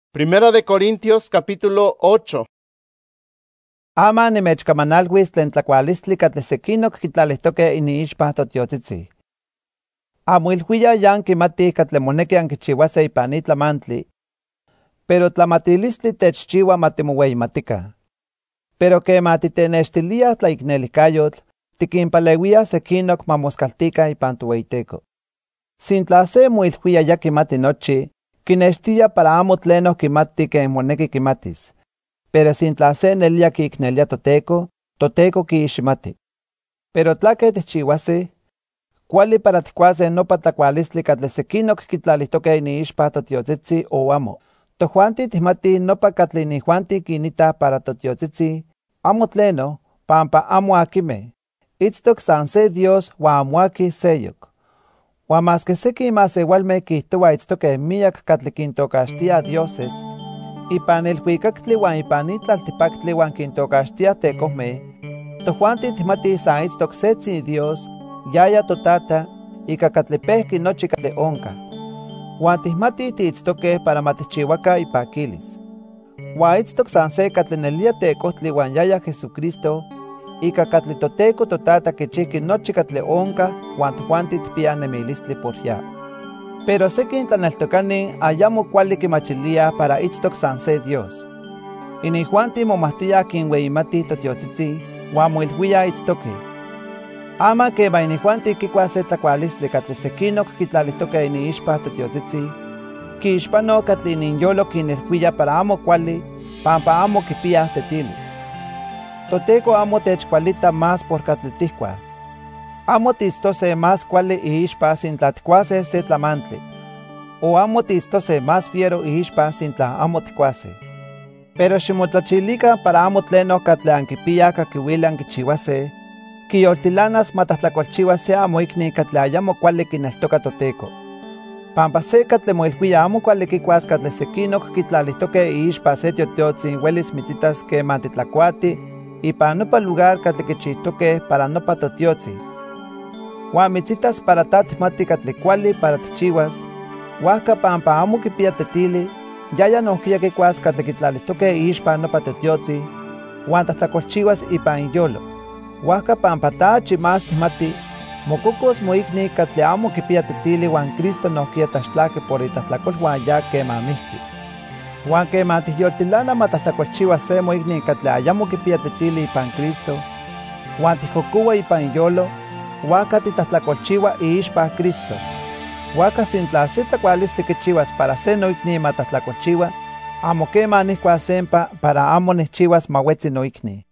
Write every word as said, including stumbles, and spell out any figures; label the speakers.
Speaker 1: Primera de Corintios capítulo ocho.
Speaker 2: Ama nimechcamanalhuis tlen tlakualistli katli sekinok kitlalihtoke iniixpa totiotzitzi. Amo ilhuia ya ankimatih katli moneki ankichiuase ipan ni tlamantli, pero tlamatilistli techchiua matimoueyimatika. Pero kema titenextiliah tlaiknelikayotl, tikinpaleuia sekinok mamoskaltika ipan toweiteko. Sintla se moilhuia ya kimati nochi, kinextia para amo tleno kimati ken moneki kimatis. Pero sintla se nelia kiiknelia toteko, toteko kiiximati. Pero tlake techchiuase, kuali para tikuase nopa tlakualistli katli sekinok kitlalihtoke iniixpa totiotzitzi o amo. Tojuanti tihmati nopa katli inijuanti kinita para totiotzitzi, amo tleno, pampa amo akime. Itztok san se Dios wa amo aki seyok. Wa maske seki masewalme kihtowa itztoke miak katli kintokaxtia dioses, ipan ilhuikaktli wan ipan itlaltipaktli wan kintokaxtia tekohme, tojuanti tihmati san itztok setzi Dios, yaya totata, ika katli pehki nochi katli onka. Wan tihmati tiitztoke para matichiwaka ipakilis. Wan itztok san se katli nelia tekohtli wan yaya Jesucristo, ika katli toteko totata kichiki nochi katli onka wan tojuanti tipia nemilistli por ya. Pero sekin tlaneltokani ayamo kuali kimachilia para itztok san se Dios. Inijuanti momahtia kinweimati totiotzitzi, wan moilhuia itztoke. Ama kema inijuanti kikua se tlakualistli katli sekinok kitlalihtoke iniixpa totiotzitzi, kiixpano katli ininyolo kinilhuia para amo kuali, pampa amo kipiah tetili. Toteko amo techkualita más por katli tihkua. Amo tiistose más kuali iixpa sintla tikuase se tlamantli, o amo tiistose más fiero iixpa sintla amo tikuase. Pero ximotlachilika para amo tleno katli ankipia kakiuili ankichiuase, kiyoltilanas matlahtakolchiuase amo ikni katli ayamo kuali kineltoka toteko. Pampa se katli moilhuia amo kuali kikuas katli sekinok kitlalihtoke iixpa se tiotiotzi uelis mitzitas kema titlakuati ipan nopa lugar katli kichihtoke para nopa totiotzi. Wan mitzitas para ta tihmati katli kuali para tichiuas, huajka pampa amo kipia tetili, yaya nohkia kikuas katli kitlalihtoke iixpa nopa totiotzi, wan tlahtlakolchiuas ipan iyolo. Huajka pampa ta achi más tihmati, mokokos moikni katli amo kipia tetili wan Cristo nohkia taxtlaki por itlahtlakolhuan ya kema mihki. Wan kema tihyoltilana matlahtlakolchiua se moikni katli ayamo kipia tetili ipan Cristo, wan tihkokoua ipan iyolo, huajka titlahtlakolchiua iixpa Cristo. Huajka sintla se tlakualistli kichiuas para se noikni matlahtlakolchiua, amo kema nihkuas sempa para amo nihchiuas mawetzi noikni.